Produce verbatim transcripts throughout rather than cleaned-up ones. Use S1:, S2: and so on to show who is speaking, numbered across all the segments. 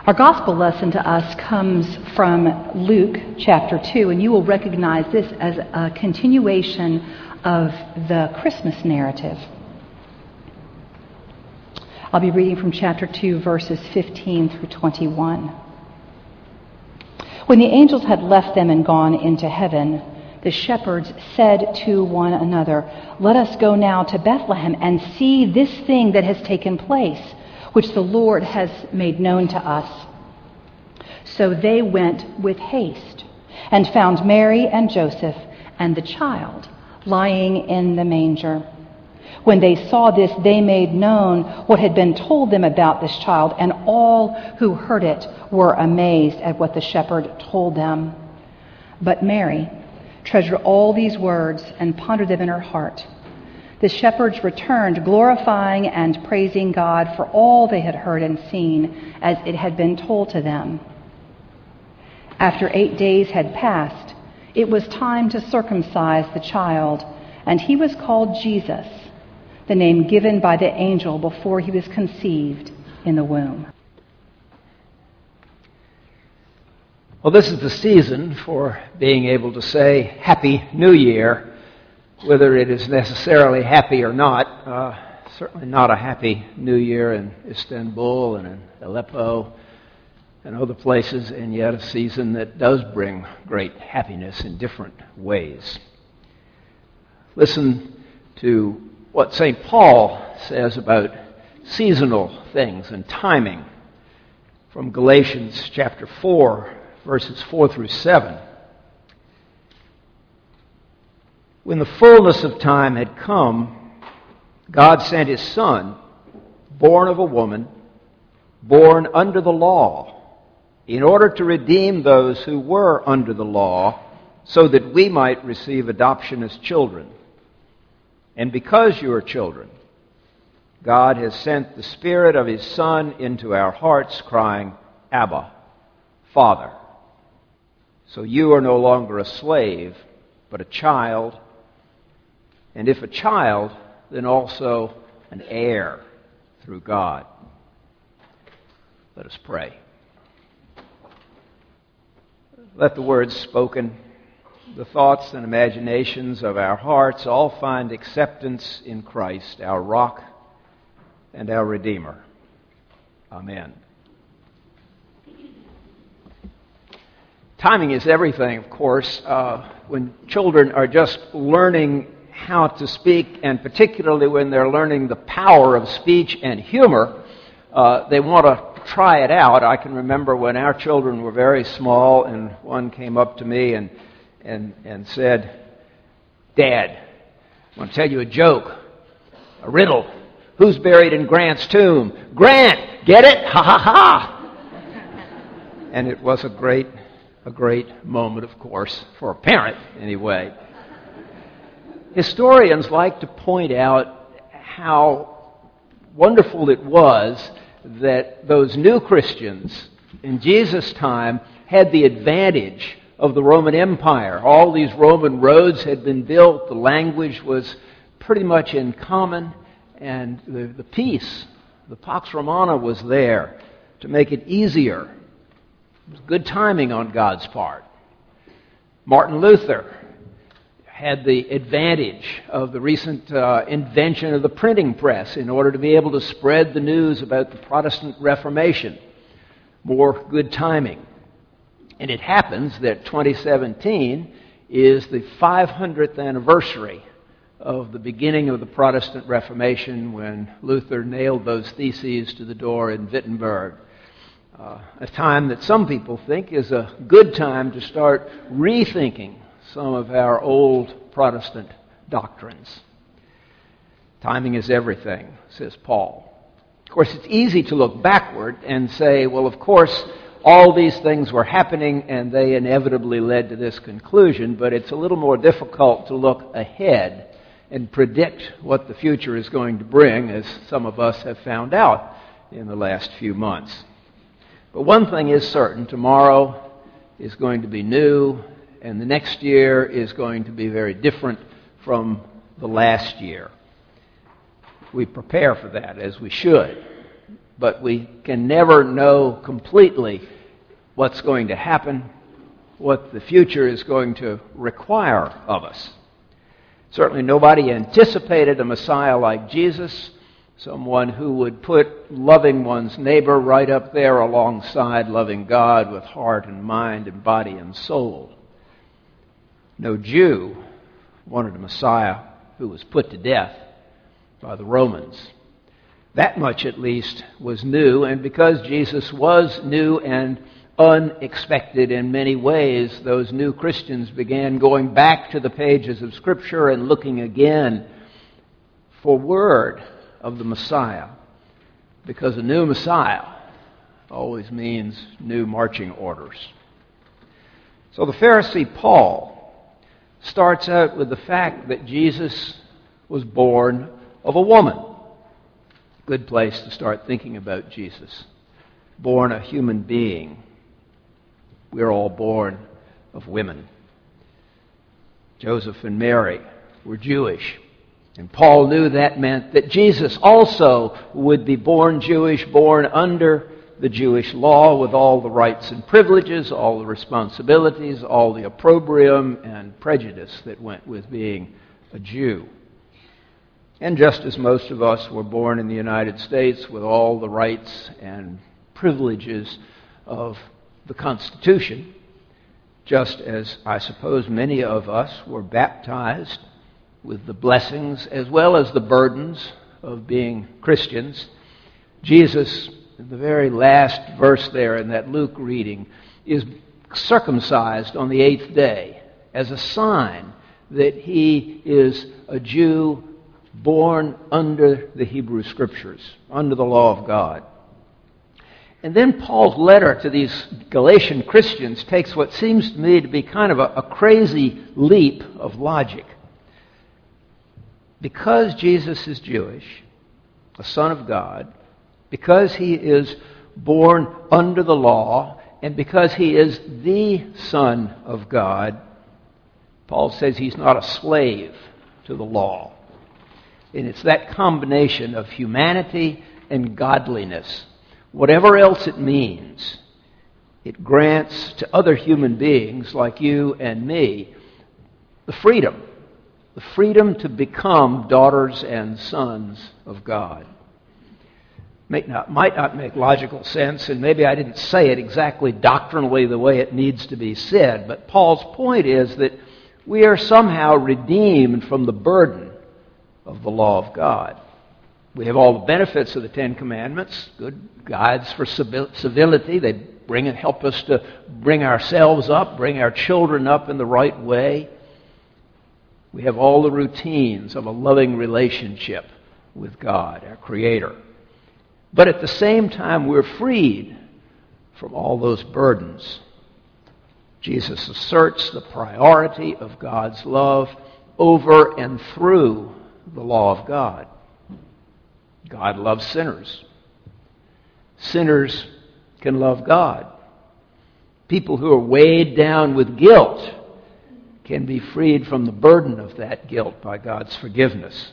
S1: Our gospel lesson to us comes from Luke chapter two, and you will recognize this as a continuation of the Christmas narrative. I'll be reading from chapter two, verses fifteen through twenty-one. When the angels had left them and gone into heaven, the shepherds said to one another, "Let us go now to Bethlehem and see this thing that has taken place, which the Lord has made known to us." So they went with haste and found Mary and Joseph and the child lying in the manger. When they saw this, they made known what had been told them about this child, and all who heard it were amazed at what the shepherd told them. But Mary treasured all these words and pondered them in her heart. The shepherds returned, glorifying and praising God for all they had heard and seen, as it had been told to them. After eight days had passed, it was time to circumcise the child, and he was called Jesus, the name given by the angel before he was conceived in the womb.
S2: Well, this is the season for being able to say Happy New Year, whether it is necessarily happy or not. Uh, certainly not a happy New Year in Istanbul and in Aleppo and other places, and yet a season that does bring great happiness in different ways. Listen to what Saint Paul says about seasonal things and timing from Galatians chapter four, verses four through seven. When the fullness of time had come, God sent his Son, born of a woman, born under the law, in order to redeem those who were under the law, so that we might receive adoption as children. And because you are children, God has sent the Spirit of his Son into our hearts, crying, "Abba, Father." So you are no longer a slave, but a child. And if a child, then also an heir through God. Let us pray. Let the words spoken, the thoughts and imaginations of our hearts all find acceptance in Christ, our rock and our Redeemer. Amen. Timing is everything, of course. Uh, when children are just learning how to speak, and particularly when they're learning the power of speech and humor, uh, they want to try it out. I can remember when our children were very small, and one came up to me and and and said, "Dad, I want to tell you a joke, a riddle. Who's buried in Grant's tomb?" "Grant! Get it? Ha ha ha!" And it was a great, a great moment, of course, for a parent anyway. Historians like to point out how wonderful it was that those new Christians in Jesus' time had the advantage of the Roman Empire. All these Roman roads had been built, the language was pretty much in common, and the, the peace, the Pax Romana, was there to make it easier. It was good timing on God's part. Martin Luther had the advantage of the recent uh, invention of the printing press in order to be able to spread the news about the Protestant Reformation. More good timing. And it happens that twenty seventeen is the five hundredth anniversary of the beginning of the Protestant Reformation, when Luther nailed those theses to the door in Wittenberg. Uh, a time that some people think is a good time to start rethinking some of our old Protestant doctrines. Timing is everything, says Paul. Of course, it's easy to look backward and say, well, of course, all these things were happening and they inevitably led to this conclusion, but it's a little more difficult to look ahead and predict what the future is going to bring, as some of us have found out in the last few months. But one thing is certain: tomorrow is going to be new, and the next year is going to be very different from the last year. We prepare for that, as we should. but we can never know completely what's going to happen, what the future is going to require of us. Certainly nobody anticipated a Messiah like Jesus, someone who would put loving one's neighbor right up there alongside loving God with heart and mind and body and soul. No Jew wanted a Messiah who was put to death by the Romans. That much, at least, was new, and because Jesus was new and unexpected in many ways, those new Christians began going back to the pages of Scripture and looking again for word of the Messiah, because a new Messiah always means new marching orders. So the Pharisee Paul starts out with the fact that Jesus was born of a woman. Good place to start thinking about Jesus. Born a human being. We're all born of women. Joseph and Mary were Jewish. And Paul knew that meant that Jesus also would be born Jewish, born under the Jewish law with all the rights and privileges, all the responsibilities, all the opprobrium and prejudice that went with being a Jew. And just as most of us were born in the United States with all the rights and privileges of the Constitution, just as I suppose many of us were baptized with the blessings as well as the burdens of being Christians, Jesus, in the very last verse there in that Luke reading, is circumcised on the eighth day as a sign that he is a Jew born under the Hebrew Scriptures, under the law of God. And then Paul's letter to these Galatian Christians takes what seems to me to be kind of a, a crazy leap of logic. Because Jesus is Jewish, a son of God, because he is born under the law, and because he is the Son of God, Paul says he's not a slave to the law. And it's that combination of humanity and godliness. Whatever else it means, it grants to other human beings like you and me the freedom, the freedom to become daughters and sons of God. Might not, might not make logical sense, and maybe I didn't say it exactly doctrinally the way it needs to be said, but Paul's point is that we are somehow redeemed from the burden of the law of God. We have all the benefits of the Ten Commandments, good guides for civility. They bring and help us to bring ourselves up, bring our children up in the right way. We have all the routines of a loving relationship with God, our Creator. But at the same time, we're freed from all those burdens. Jesus asserts the priority of God's love over and through the law of God. God loves sinners. Sinners can love God. People who are weighed down with guilt can be freed from the burden of that guilt by God's forgiveness.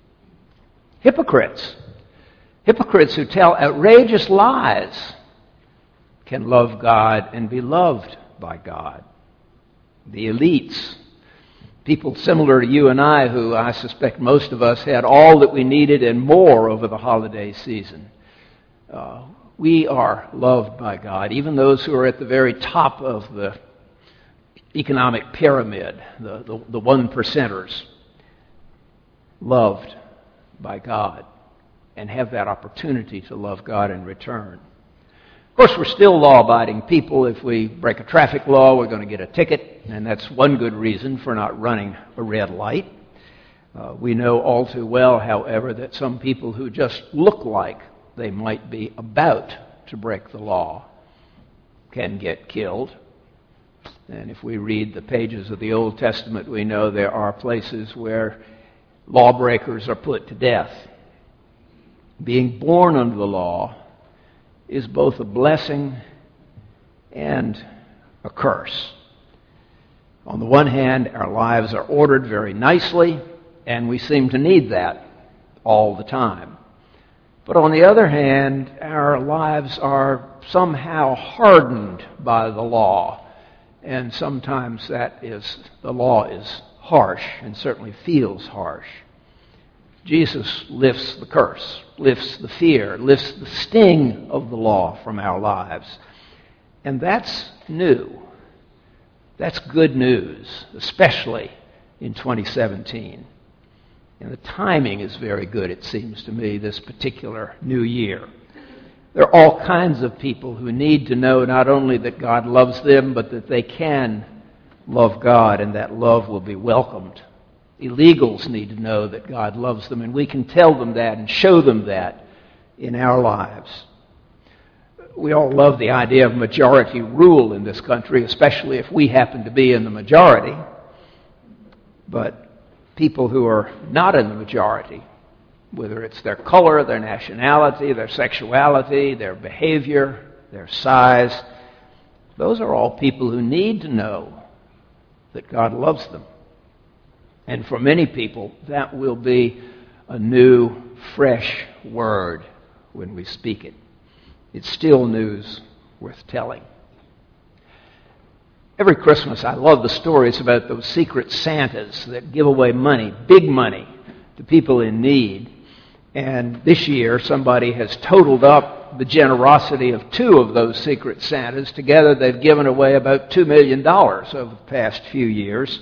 S2: Hypocrites, hypocrites who tell outrageous lies can love God and be loved by God. The elites, people similar to you and I, who I suspect most of us had all that we needed and more over the holiday season. Uh, we are loved by God, even those who are at the very top of the economic pyramid, the, the, the one percenters, loved by God and have that opportunity to love God in return. Of course, we're still law-abiding people. If we break a traffic law, we're going to get a ticket, and that's one good reason for not running a red light. Uh, we know all too well, however, that some people who just look like they might be about to break the law can get killed. And if we read the pages of the Old Testament, we know there are places where lawbreakers are put to death. Being born under the law is both a blessing and a curse. On the one hand, our lives are ordered very nicely, and we seem to need that all the time. But on the other hand, our lives are somehow hardened by the law. And sometimes that is, the law is harsh and certainly feels harsh. Jesus lifts the curse, lifts the fear, lifts the sting of the law from our lives. And that's new. That's good news, especially in twenty seventeen. And the timing is very good, it seems to me, this particular new year. There are all kinds of people who need to know not only that God loves them, but that they can love God and that love will be welcomed. Illegals need to know that God loves them, and we can tell them that and show them that in our lives. We all love the idea of majority rule in this country, especially if we happen to be in the majority. But people who are not in the majority, whether it's their color, their nationality, their sexuality, their behavior, their size, those are all people who need to know that God loves them. And for many people, that will be a new, fresh word when we speak it. It's still news worth telling. Every Christmas, I love the stories about those secret Santas that give away money, big money, to people in need. And this year, somebody has totaled up the generosity of two of those secret Santas. Together, they've given away about two million dollars over the past few years.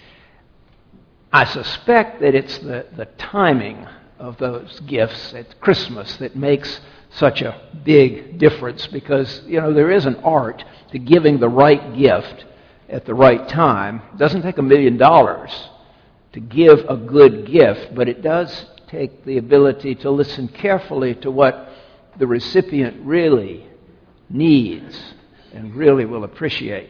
S2: I suspect that it's the, the timing of those gifts at Christmas that makes such a big difference, because, you know, there is an art to giving the right gift at the right time. It doesn't take a million dollars to give a good gift, but it does take the ability to listen carefully to what the recipient really needs and really will appreciate.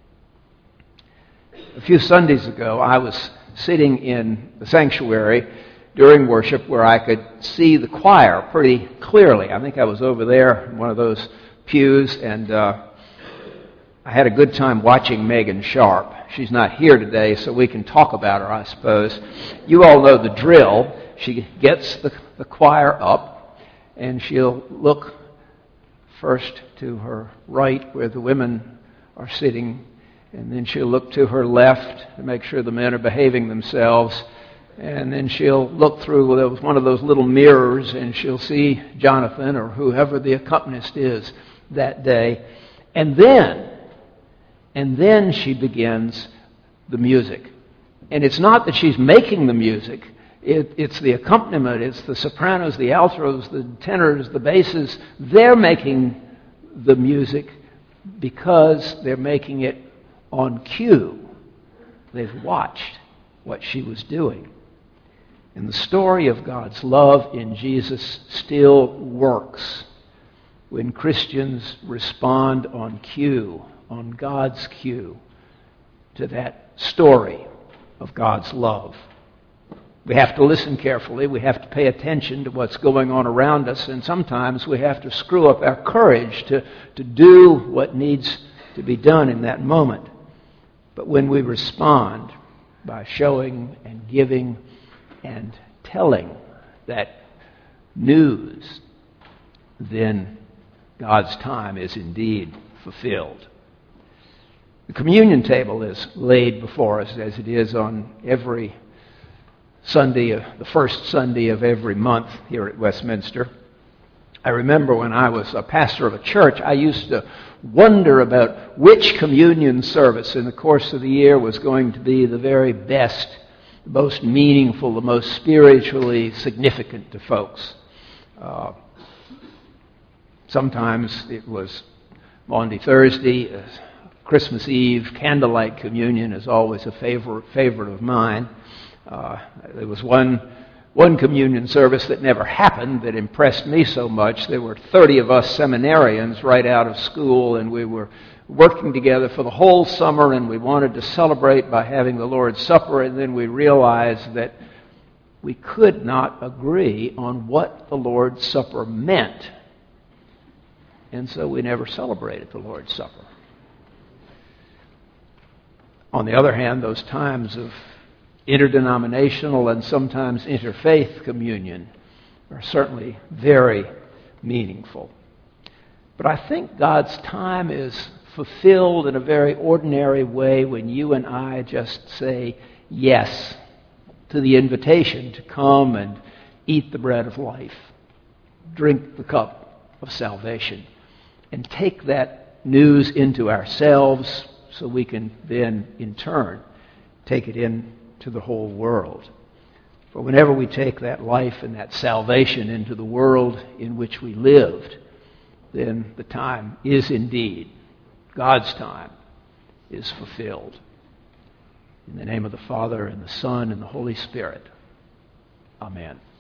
S2: A few Sundays ago, I was sitting in the sanctuary during worship where I could see the choir pretty clearly. I think I was over there in one of those pews, and uh, I had a good time watching Megan Sharp. She's not here today, so we can talk about her, I suppose. You all know the drill. She gets the, the choir up, and she'll look first to her right where the women are sitting, and then she'll look to her left to make sure the men are behaving themselves. And then she'll look through one of those little mirrors, and she'll see Jonathan or whoever the accompanist is that day. And then, and then she begins the music. And it's not that she's making the music. It, it's the accompaniment. It's the sopranos, the altos, the tenors, the basses. They're making the music because they're making it on cue. They've watched what she was doing. And the story of God's love in Jesus still works when Christians respond on cue, on God's cue, to that story of God's love. We have to listen carefully. We have to pay attention to what's going on around us. And sometimes we have to screw up our courage to, to do what needs to be done in that moment. But when we respond by showing and giving and telling that news, then God's time is indeed fulfilled. The communion table is laid before us as it is on every Sunday, uh, the first Sunday of every month here at Westminster. I remember when I was a pastor of a church, I used to wonder about which communion service in the course of the year was going to be the very best, the most meaningful, the most spiritually significant to folks. Uh, sometimes it was Maundy Thursday, uh, Christmas Eve, candlelight communion is always a favorite, favorite of mine. Uh, there was one one communion service that never happened that impressed me so much. There were thirty of us seminarians right out of school, and we were working together for the whole summer, and we wanted to celebrate by having the Lord's Supper, and then we realized that we could not agree on what the Lord's Supper meant. And so we never celebrated the Lord's Supper. On the other hand, those times of interdenominational and sometimes interfaith communion are certainly very meaningful. But I think God's time is fulfilled in a very ordinary way when you and I just say yes to the invitation to come and eat the bread of life, drink the cup of salvation, and take that news into ourselves so we can then, in turn, take it into the whole world. For whenever we take that life and that salvation into the world in which we lived, then the time is indeed, God's time is fulfilled. In the name of the Father, and the Son, and the Holy Spirit. Amen.